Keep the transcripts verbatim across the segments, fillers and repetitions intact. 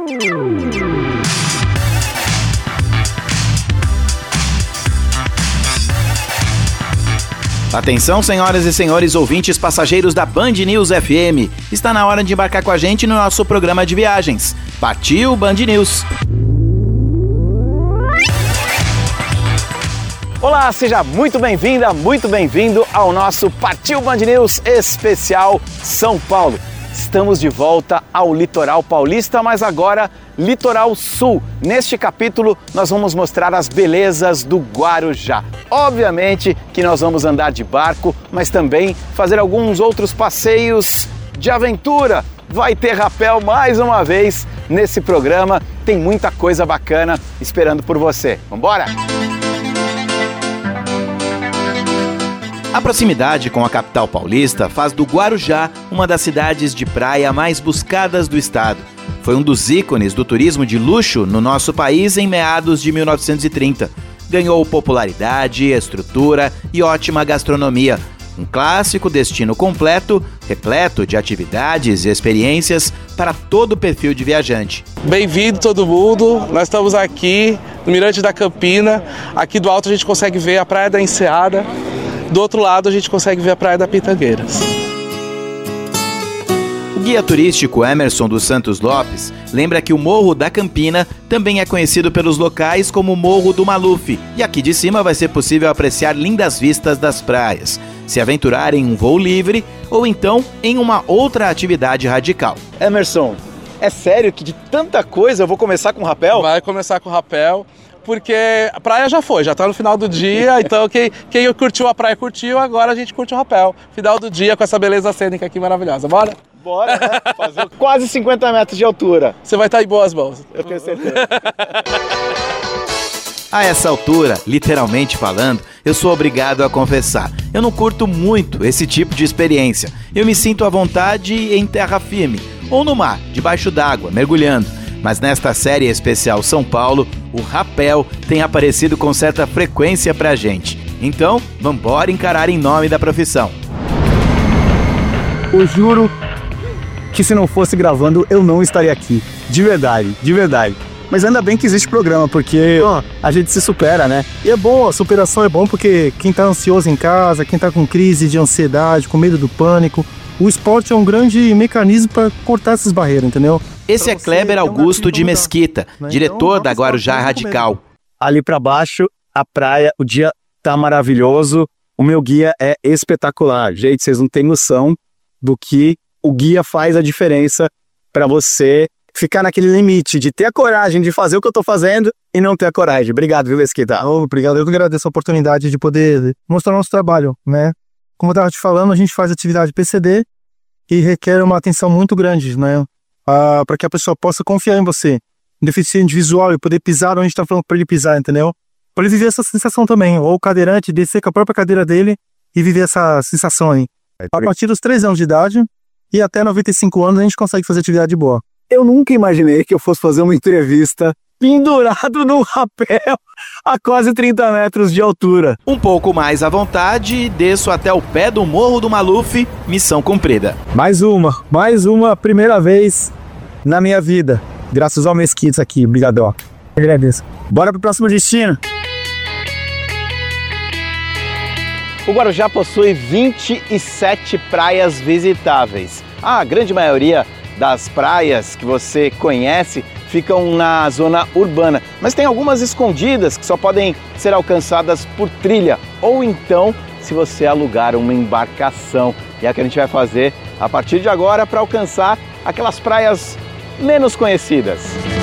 Atenção, senhoras e senhores ouvintes passageiros da Band News F M. Está na hora de embarcar com a gente no nosso programa de viagens. Partiu Band News! Olá, seja muito bem-vinda, muito bem-vindo ao nosso Partiu Band News especial São Paulo. Estamos de volta ao litoral paulista, mas agora litoral sul. Neste capítulo nós vamos mostrar as belezas do Guarujá. Obviamente que nós vamos andar de barco, mas também fazer alguns outros passeios de aventura. Vai ter rapel mais uma vez nesse programa. Tem muita coisa bacana esperando por você. Vambora? A proximidade com a capital paulista faz do Guarujá uma das cidades de praia mais buscadas do estado. Foi um dos ícones do turismo de luxo no nosso país em meados de mil novecentos e trinta. Ganhou popularidade, estrutura e ótima gastronomia. Um clássico destino completo, repleto de atividades e experiências para todo o perfil de viajante. Bem-vindo todo mundo, nós estamos aqui no Mirante da Campina. Aqui do alto a gente consegue ver a Praia da Enseada. Do outro lado a gente consegue ver a Praia da Pitangueiras. O guia turístico Emerson dos Santos Lopes lembra que o Morro da Campina também é conhecido pelos locais como Morro do Maluf. E aqui de cima vai ser possível apreciar lindas vistas das praias, se aventurar em um voo livre ou então em uma outra atividade radical. Emerson, é sério que de tanta coisa eu vou começar com rapel? Vai começar com rapel. Porque a praia já foi, já está no final do dia, então quem, quem curtiu a praia curtiu, agora a gente curte o rapel. Final do dia com essa beleza cênica aqui maravilhosa. Bora? Bora, né? Fazer quase cinquenta metros de altura. Você vai estar em boas mãos. Eu tenho certeza. A essa altura, literalmente falando, eu sou obrigado a confessar, eu não curto muito esse tipo de experiência. Eu me sinto à vontade em terra firme, ou no mar, debaixo d'água, mergulhando. Mas nesta série especial São Paulo, o rapel tem aparecido com certa frequência pra gente. Então, vambora encarar em nome da profissão. Eu juro que se não fosse gravando, eu não estaria aqui. De verdade, de verdade. Mas ainda bem que existe programa, porque ó, a gente se supera, né? E é bom, a superação é bom porque quem tá ansioso em casa, quem tá com crise de ansiedade, com medo do pânico, o esporte é um grande mecanismo para cortar essas barreiras, entendeu? Esse é Kleber Augusto de Mesquita, diretor da Guarujá Radical. Ali para baixo, a praia, o dia tá maravilhoso, o meu guia é espetacular. Gente, vocês não têm noção do que o guia faz a diferença para você ficar naquele limite de ter a coragem de fazer o que eu tô fazendo e não ter a coragem. Obrigado, viu, Mesquita? Oh, obrigado, eu que agradeço a oportunidade de poder mostrar o nosso trabalho, né? Como eu estava te falando, a gente faz atividade P C D e requer uma atenção muito grande, né? Ah, para que a pessoa possa confiar em você. Um deficiente visual e poder pisar onde a gente está falando para ele pisar, entendeu? Para ele viver essa sensação também. Ou o cadeirante descer com a própria cadeira dele e viver essa sensação aí. A partir dos três anos de idade e até noventa e cinco anos a gente consegue fazer atividade boa. Eu nunca imaginei que eu fosse fazer uma entrevista pendurado num rapel a quase trinta metros de altura. Um pouco mais à vontade, desço até o pé do Morro do Maluf, missão cumprida. Mais uma, mais uma primeira vez na minha vida, graças ao Mesquitas aqui, obrigadão. Agradeço. Bora pro próximo destino. O Guarujá possui vinte e sete praias visitáveis. A grande maioria das praias que você conhece ficam na zona urbana, mas tem algumas escondidas que só podem ser alcançadas por trilha ou então se você alugar uma embarcação. E é o que a gente vai fazer a partir de agora para alcançar aquelas praias menos conhecidas.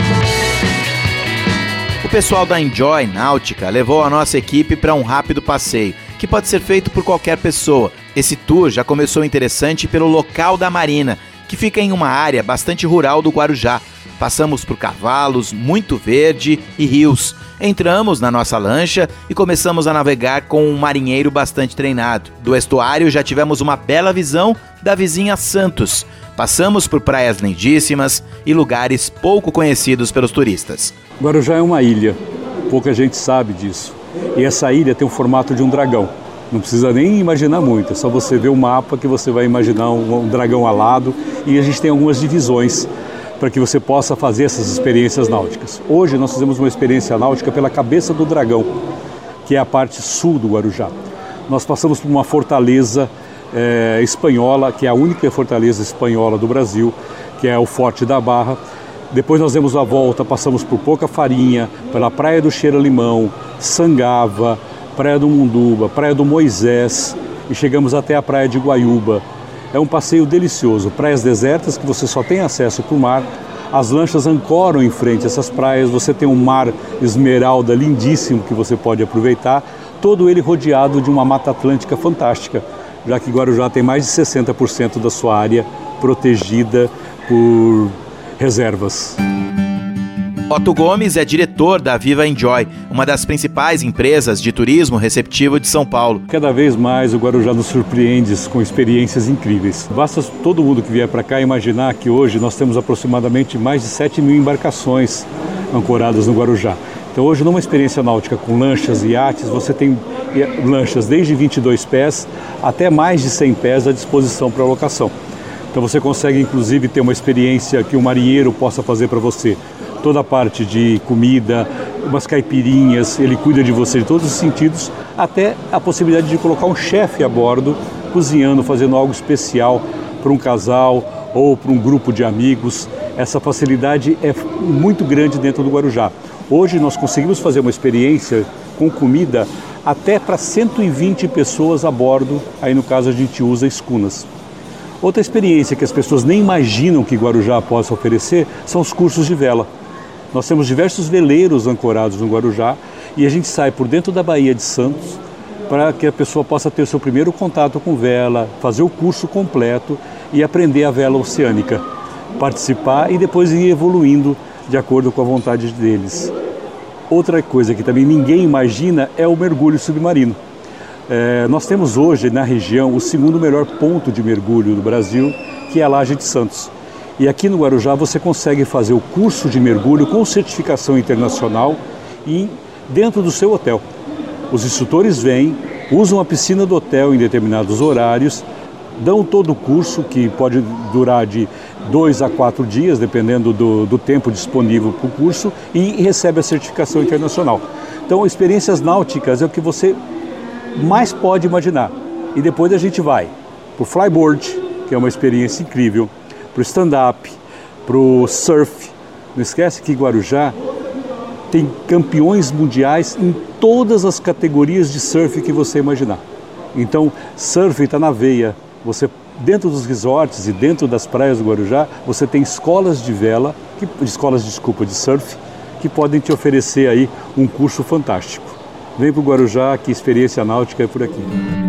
O pessoal da Enjoy Náutica levou a nossa equipe para um rápido passeio, que pode ser feito por qualquer pessoa. Esse tour já começou interessante pelo local da Marina, que fica em uma área bastante rural do Guarujá. Passamos por cavalos, muito verde e rios. Entramos na nossa lancha e começamos a navegar com um marinheiro bastante treinado. Do estuário já tivemos uma bela visão da vizinha Santos. Passamos por praias lindíssimas e lugares pouco conhecidos pelos turistas. Guarujá é uma ilha, pouca gente sabe disso. E essa ilha tem o formato de um dragão. Não precisa nem imaginar muito, é só você ver o mapa que você vai imaginar um, um dragão alado. E a gente tem algumas divisões para que você possa fazer essas experiências náuticas. Hoje nós fizemos uma experiência náutica pela Cabeça do Dragão, que é a parte sul do Guarujá. Nós passamos por uma fortaleza é, espanhola, que é a única fortaleza espanhola do Brasil, que é o Forte da Barra. Depois nós demos a volta, passamos por Pouca Farinha, pela Praia do Cheira-Limão, Sangava, Praia do Munduba, Praia do Moisés e chegamos até a Praia de Guaiúba. É um passeio delicioso, praias desertas que você só tem acesso por mar. As lanchas ancoram em frente a essas praias, você tem um mar esmeralda lindíssimo que você pode aproveitar, todo ele rodeado de uma mata atlântica fantástica, já que Guarujá tem mais de sessenta por cento da sua área protegida por reservas. Otto Gomes é diretor da Viva Enjoy, uma das principais empresas de turismo receptivo de São Paulo. Cada vez mais o Guarujá nos surpreende com experiências incríveis. Basta todo mundo que vier para cá imaginar que hoje nós temos aproximadamente mais de sete mil embarcações ancoradas no Guarujá. Então hoje numa experiência náutica com lanchas e iates, você tem lanchas desde vinte e dois pés até mais de cem pés à disposição para locação. Então você consegue inclusive ter uma experiência que o marinheiro possa fazer para você. Toda a parte de comida, umas caipirinhas, ele cuida de você de todos os sentidos, até a possibilidade de colocar um chefe a bordo, cozinhando, fazendo algo especial para um casal ou para um grupo de amigos. Essa facilidade é muito grande dentro do Guarujá. Hoje nós conseguimos fazer uma experiência com comida até para cento e vinte pessoas a bordo, aí no caso a gente usa escunas. Outra experiência que as pessoas nem imaginam que Guarujá possa oferecer são os cursos de vela. Nós temos diversos veleiros ancorados no Guarujá e a gente sai por dentro da Baía de Santos para que a pessoa possa ter o seu primeiro contato com vela, fazer o curso completo e aprender a vela oceânica, participar e depois ir evoluindo de acordo com a vontade deles. Outra coisa que também ninguém imagina é o mergulho submarino. É, nós temos hoje na região o segundo melhor ponto de mergulho do Brasil, que é a Laje de Santos. E aqui no Guarujá você consegue fazer o curso de mergulho com certificação internacional e dentro do seu hotel. Os instrutores vêm, usam a piscina do hotel em determinados horários, dão todo o curso, que pode durar de dois a quatro dias, dependendo do, do tempo disponível para o curso, e recebe a certificação internacional. Então, experiências náuticas é o que você mais pode imaginar. E depois a gente vai para o flyboard, que é uma experiência incrível, para o stand-up, para o surf. Não esquece que Guarujá tem campeões mundiais em todas as categorias de surf que você imaginar. Então, surf está na veia. Você, dentro dos resorts e dentro das praias do Guarujá, você tem escolas de vela, que, escolas, desculpa, de surf, que podem te oferecer aí um curso fantástico. Vem para o Guarujá, que experiência náutica é por aqui.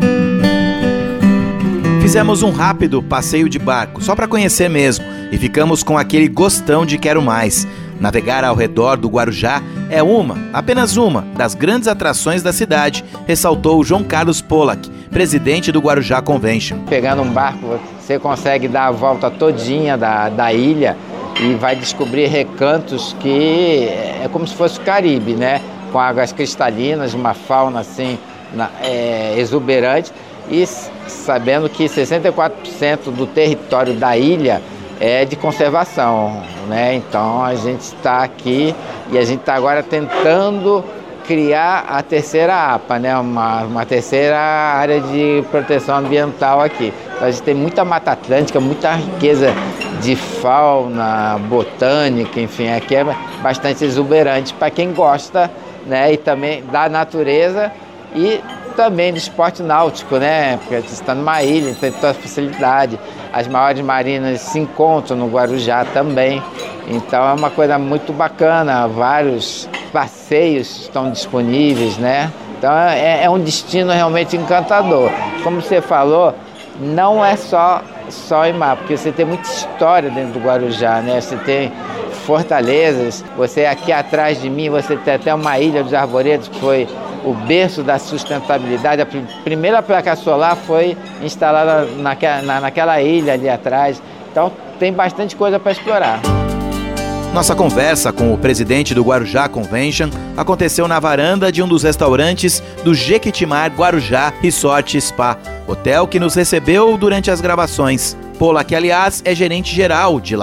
Fizemos um rápido passeio de barco, só para conhecer mesmo, e ficamos com aquele gostão de quero mais. Navegar ao redor do Guarujá é uma, apenas uma, das grandes atrações da cidade, ressaltou o João Carlos Pollack, presidente do Guarujá Convention. Pegando um barco, você consegue dar a volta todinha da, da ilha e vai descobrir recantos que é como se fosse o Caribe, né? Com águas cristalinas, uma fauna assim na, é, exuberante, e sabendo que sessenta e quatro por cento do território da ilha é de conservação, né? Então a gente está aqui e a gente está agora tentando criar a terceira A P A, né? Uma, uma terceira área de proteção ambiental aqui. Então, a gente tem muita mata atlântica, muita riqueza de fauna, botânica, enfim, aqui é bastante exuberante para quem gosta, né? E também da natureza e também do esporte náutico, né? Porque a gente está numa ilha, tem toda a facilidade. As maiores marinas se encontram no Guarujá também. Então é uma coisa muito bacana, vários passeios estão disponíveis, né? Então é, é um destino realmente encantador. Como você falou, não é só, só em mar, porque você tem muita história dentro do Guarujá, né? Você tem fortalezas, você aqui atrás de mim, você tem até uma ilha dos Arvoredos, que foi o berço da sustentabilidade. A primeira placa solar foi instalada naquela, na, naquela ilha ali atrás. Então tem bastante coisa para explorar. Nossa conversa com o presidente do Guarujá Convention aconteceu na varanda de um dos restaurantes do Jequitimar Guarujá Resort Spa, hotel que nos recebeu durante as gravações. Pollack, aliás, é gerente geral de lá.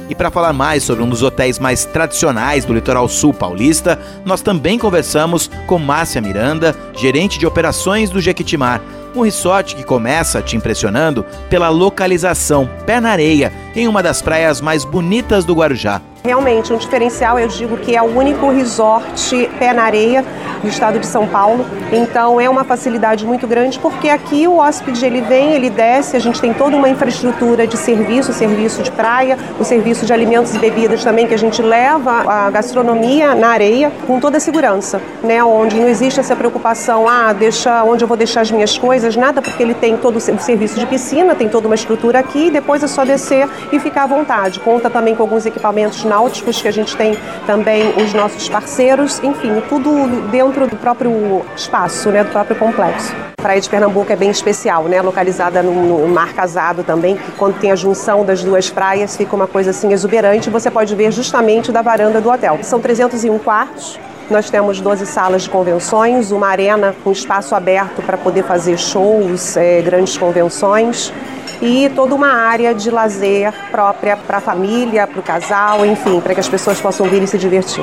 E para falar mais sobre um dos hotéis mais tradicionais do litoral sul paulista, nós também conversamos com Márcia Miranda, gerente de operações do Jequitimar, um resort que começa te impressionando pela localização, pé na areia, em uma das praias mais bonitas do Guarujá. Realmente, um diferencial, eu digo que é o único resort pé na areia do estado de São Paulo. Então é uma facilidade muito grande, porque aqui o hóspede ele vem, ele desce, a gente tem toda uma infraestrutura de serviço, serviço de praia, o serviço de alimentos e bebidas também, que a gente leva a gastronomia na areia com toda a segurança, né? Onde não existe essa preocupação, ah, deixa, onde eu vou deixar as minhas coisas, nada, porque ele tem todo o serviço de piscina, tem toda uma estrutura aqui, e depois é só descer e ficar à vontade. Conta também com alguns equipamentos náuticos que a gente tem também os nossos parceiros, enfim, tudo dentro do próprio espaço, né, do próprio complexo. A Praia de Pernambuco é bem especial, né, localizada no, no mar casado também, que quando tem a junção das duas praias fica uma coisa assim exuberante, você pode ver justamente da varanda do hotel. São trezentos e um quartos. Nós temos doze salas de convenções, uma arena com espaço aberto para poder fazer shows, é, grandes convenções e toda uma área de lazer própria para a família, para o casal, enfim, para que as pessoas possam vir e se divertir.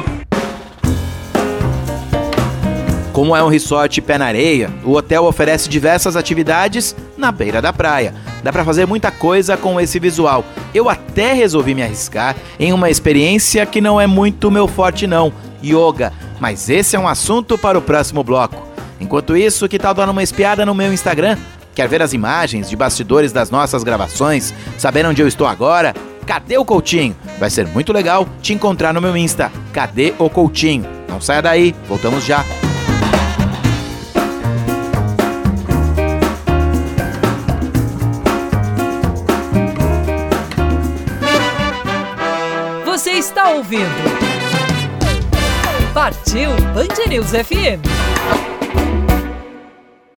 Como é um resort pé na areia, o hotel oferece diversas atividades na beira da praia. Dá para fazer muita coisa com esse visual. Eu até resolvi me arriscar em uma experiência que não é muito meu forte não, yoga. Mas esse é um assunto para o próximo bloco. Enquanto isso, que tal dar uma espiada no meu Instagram? Quer ver as imagens de bastidores das nossas gravações? Saber onde eu estou agora? Cadê o Coutinho? Vai ser muito legal te encontrar no meu Insta. Cadê o Coutinho? Não saia daí, voltamos já. Você está ouvindo Partiu Band News F M.